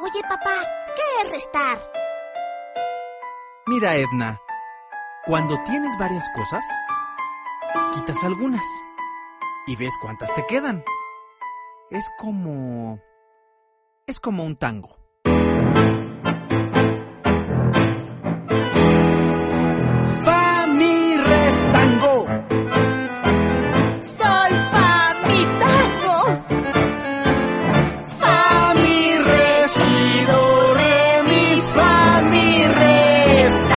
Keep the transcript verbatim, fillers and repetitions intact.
Oye, papá, ¿qué es restar? Mira, Edna, cuando tienes varias cosas, quitas algunas y ves cuántas te quedan. Es como... es como un tango.